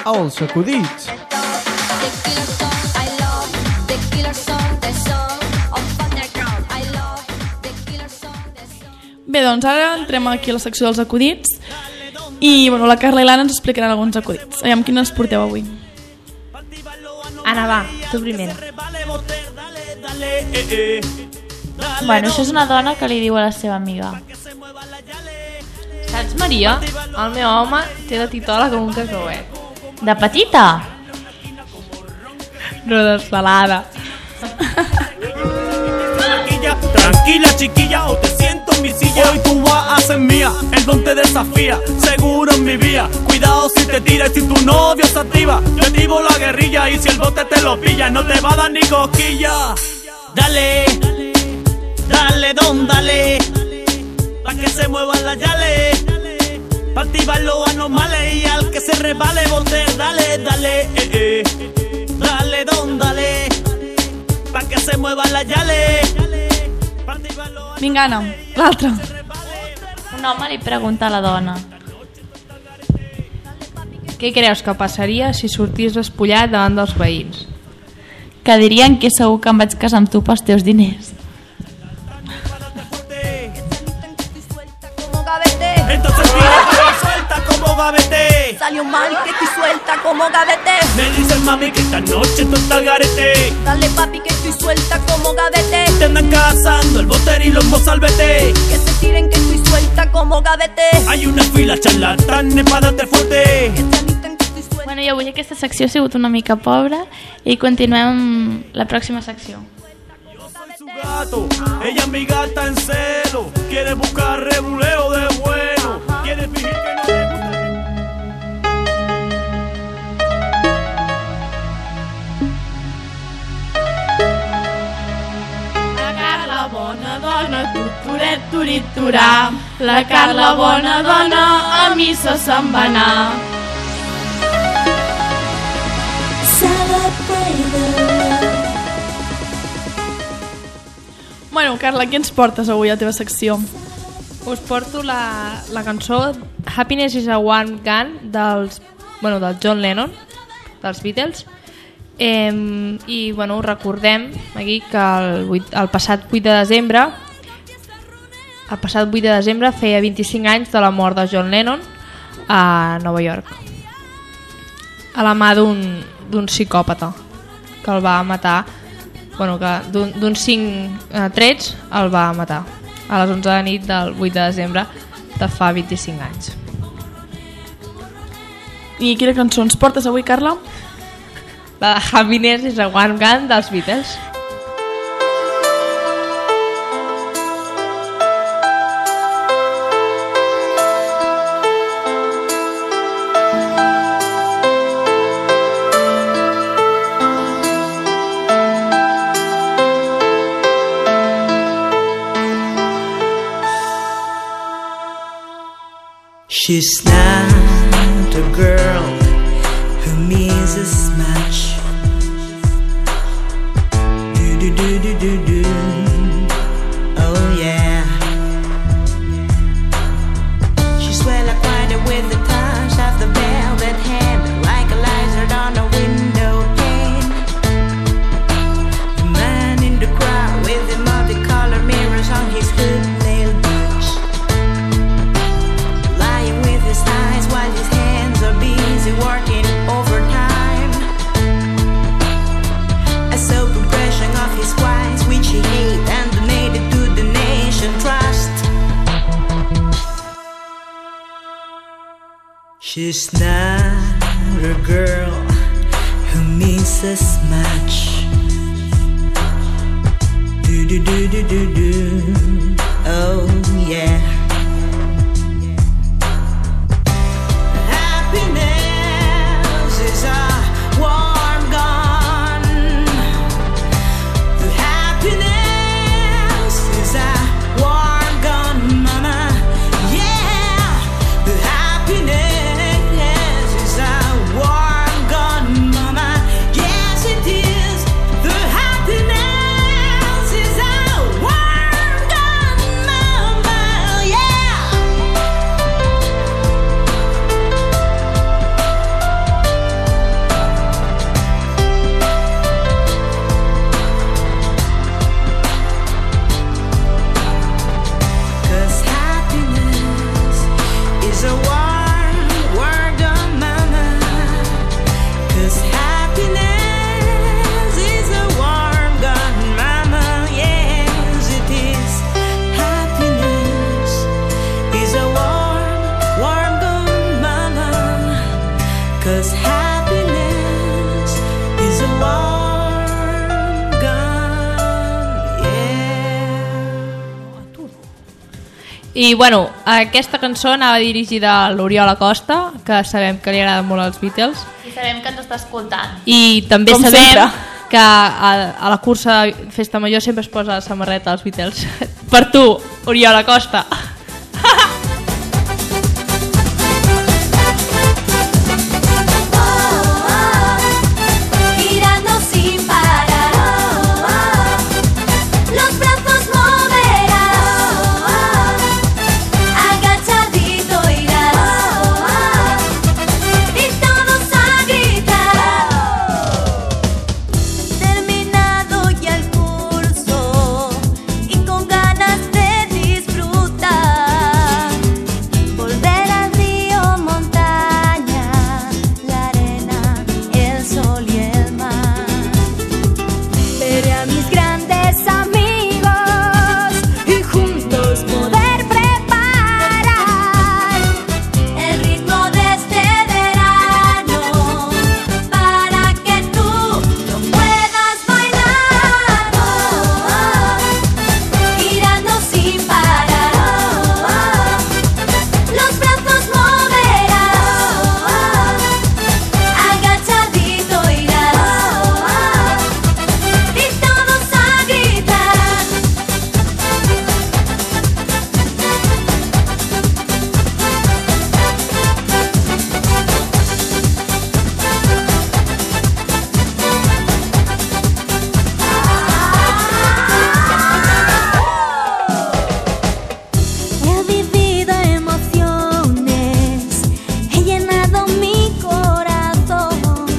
Els acudits. Bé, doncs ara entrem aquí a la secció dels acudits i bueno, la Carla i l'Anna ens explicaran alguns acudits. Aviam, quin ens porteu avui? Anna, va, tu primer. Bueno, això és una dona que li diu a la seva amiga. Saps, Maria? El meu home té la titola com un cacauet. De petita? No, desfalada. Tranquila chiquilla o te siento en mi silla. Hoy tú vas a ser mía, el don te desafía. Seguro en mi vía, cuidado si te tiras y si tu novio se activa. Yo activo la guerrilla y si el bote te lo pilla no te va a dar ni cosquilla. Dale, dale don, dale, pa' que se muevan las yales, pa' activar los anormales y al que se resbale boter. Dale, dale, eh, eh. Dale don, dale, pa' que se muevan las yales. Vinga, Anna, l'altre. Un home li pregunta a la dona. Què creus que passaria si sortís despullat davant dels veïns? Que dirien que segur que em vaig casar amb tu pels teus diners. Entonces mira que lo suelta como gavete. Salió mal y que estoy suelta como gavete. Me dicen mami que esta noche tú estás al garete. Dale papi que estoy suelta como gavete. Te andan cazando el boter y los mozalbete. Que se tiren que estoy suelta como gavete. Hay una fila charlatanes para darte fuerte. Bueno, i avui aquesta secció ha sigut una mica pobra i continuem amb la pròxima secció. Gato, ella es mi gata en celo. Quiere buscar rebuleo de bueno. Quiere fingir que no le gusta. La Carla, bona dona, tuturet, turiturà. La Carla, bona dona, a missa se'n va anar. Bueno, Carla, què ens portes avui a la teva secció? Us porto la, la cançó Happiness is a Warm Gun dels, bueno, del John Lennon, dels Beatles. Eh, I bueno, us recordem aquí que el, vuit, el passat vuit de desembre el passat vuit de desembre feia vint-i-cinc anys de la mort de John Lennon a Nova York, a la mà d'un d'un psicòpata que el va matar, bueno, que d'uns cinc eh, trets el va matar a les onze de la nit del vuit de desembre de fa vint-i-cinc anys. I quina cançó ens portes avui, Carla? La de Happiness is a Warm Gun dels Beatles. She's not a girl who means as much. Do do do do do do. Oh yeah. She's well acquainted with the touch of the velvet hand, like a lizard on a window pane. The man in the crowd with the multicolored mirrors on his hood-nailed boots, lying with his eyes while his hands are busy working overtime. A soap impression of his wives, which he hate and donated to the nation trust. She's not a girl who means as much. Do do do do do do. Oh yeah. Happiness is a warm gun. The happiness is a warm gun, mama. Yeah. The happiness is a warm gun, mama. Yes, it is. The happiness is a warm gun, mama. 'cause happiness is a warm gun, yeah. I bueno, aquesta cançó anava dirigida a l'Oriol Acosta, que sabem que li agraden molt els Beatles. I sabem que ens està escoltant. I també Com sabem sempre. que a, a la cursa de Festa Major sempre es posa la samarreta dels Beatles. Per tu, Oriol Acosta. Girando sin parar, oh, oh. Los brazos moverás, oh, oh. Agachadito irás, oh, oh. Y todos a gritar. Terminado ya el curso y con ganas de disfrutar, volver al río, montaña, la arena, el sol y el mar. Veré a mis grandes amigos y juntos poder preparar el ritmo de este verano para que tú lo puedas bailar, oh, oh. Girando sin parar, oh, oh. Los brazos moverás, oh, oh. Agachadito irás, oh, oh. Y todos a gritar. He vivido emociones, he llenado mi corazón,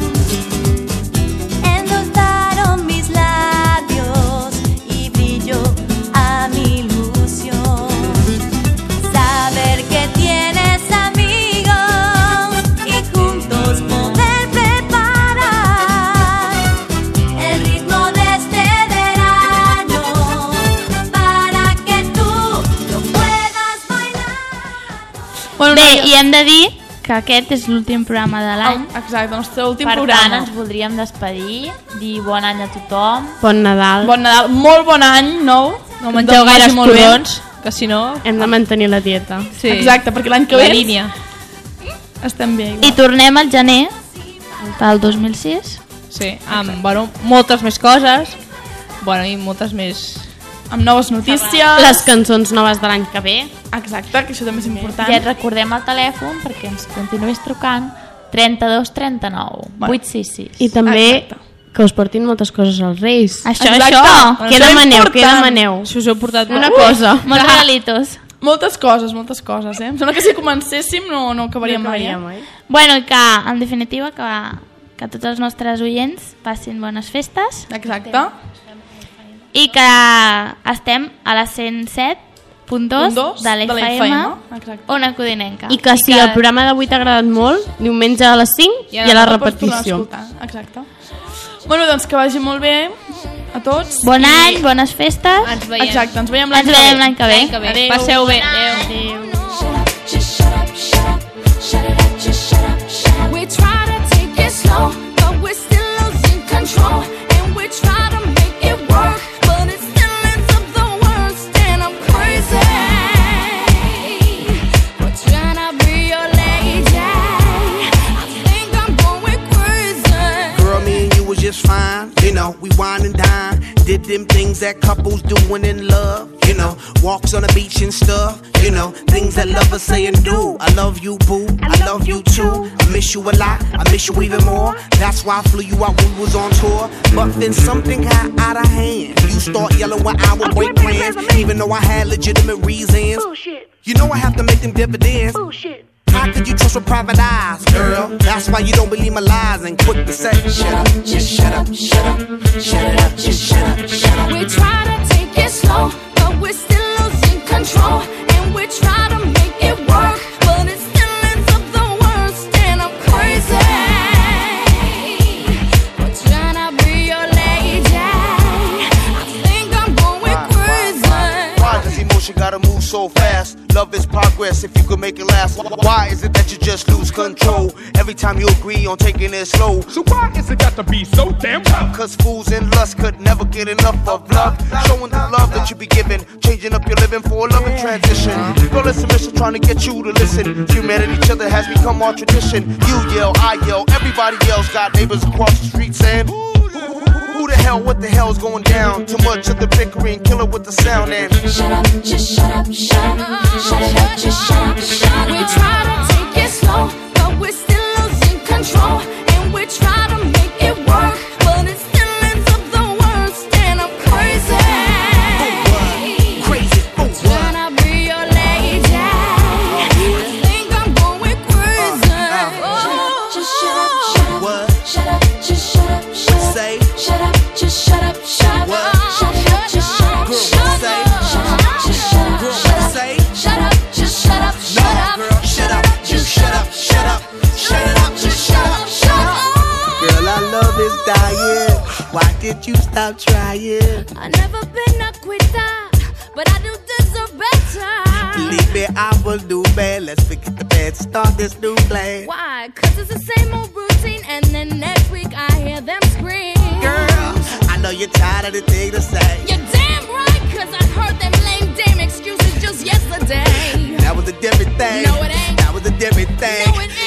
endulzaron mis labios y brilló a mi ilusión. Saber que tienes amigos y juntos poder preparar el ritmo de este verano para que tú lo puedas bailar. Bueno, Bé, noia- i hem de dir que aquest és l'últim programa de l'any. Oh, exacte, el nostre últim Per programa. tant, ens voldríem despedir, dir bon any a tothom. Bon Nadal. Bon Nadal, molt bon any nou. No mengeu Que vagi gaires molt bé. cordons, que si no... Hem de mantenir la dieta. Sí. Exacte, perquè l'any que La ve línia. estem bé. I tornem al gener del dos mil sis. Sí, amb bueno, moltes més coses, bueno, i moltes més... Amb noves notícies. Les cançons noves de l'any que ve. Exacte, que això també és important. I et recordem el telèfon perquè ens continuïs trucant trenta-dos trenta-nou Bueno. vuit sis sis. I també Exacte. que us portin moltes coses als Reis. Això, Exacte. això. Què Això és demaneu? Què important. demaneu? Si us heu portat... Una Ui! cosa. Molts regalitos. Moltes coses, moltes coses, eh? Em sembla que si comencéssim no, no acabaríem No mai, eh? acabaríem mai. Bueno, i que, en definitiva, que, que tots els nostres oients passin bones festes Exacte. i que estem a la cent set punt dos dos de l'F M, Exacte. Ona Codinenca. I que si el programa d'avui t'ha agradat molt, diumenge a les cinc i a la Pots tornar a repetició. escoltar, Exacte. Bueno, doncs que vagi molt bé a tots. Bon I- any, bones festes. Ens veiem. Exacte, ens veiem l'any Ens que veiem ve. l'any que ve. L'any que ve. Adéu. Passeu bé. Bon any. Adéu. Just shut up, shut up, shut it up, just shut up, shut up. We try to take it slow, but we're still losing control. And we try to make it work, but it still ends up the worst. And I'm crazy. We're trying to be your lady. I think I'm going crazy. Girl, me and you was just fine. You know, we wine and dine. Did them things that couples do when in love. You know, walks on the beach and stuff. You know, things that lovers say and do. I love you, boo. I love you too. I miss you a lot. I miss you even more. That's why I flew you out when we was on tour. But then something got out of hand. You start yelling when I would break plans, even though I had legitimate reasons. You know I have to make them dividends. How could you trust with private eyes, girl? That's why you don't believe my lies and quick to say, shut up, just shut up, shut up, shut it up, just shut up, shut up. We try to take it slow, but we're still losing control. And we try to make it work, but it still ends up the worst. And I'm crazy. We're trying to be your lady. I think I'm going crazy. Why does emotion gotta move so fast? Love is progress. progress if you could make it last? Why is it that you just lose control every time you agree on taking it slow? So why is it got to be so damn tough? Cause fools in lust could never get enough of love. Showing the love that you be giving, changing up your living for a loving transition. Girl, it's a mission trying to get you to listen. Humanity, each other has become our tradition. You yell, I yell, everybody yells. Got neighbors across the street saying, who the hell, what the hell's going down? Too much of the bickering, kill it with the sound and shut up, just shut up, shut up, shut it up, just shut up, shut up. We try to take it slow, but we're still losing control, and we try to make it work, but it still ends up the worst, and I'm crazy. Crazy, oh Can I be your lady? I think I'm going crazy. Oh, just shut up, shut up, what? shut up, just shut up, shut up. Say, Shut up, just shut up, shut up. What? Shut up, just shut up, Girl, shut up. say. Shut up, just shut up, Girl, shut up. say. Shut up, just shut up, shut no, up. girl, shut up, you shut up, shut up, shut it up, just shut up, shut up. Girl, our love is dying. Why did you stop trying? I've never been a quitter, but I do deserve better. Believe me, I will do bad. Let's forget the bad, start this new plan. Why? Cause it's the same old routine, and then next week I hear them scream. Girl, I know you're tired of the thing to say. You're damn right, cause I heard them lame dame excuses just yesterday. That was a different thing. No, it ain't. That was a different thing. No, it ain't.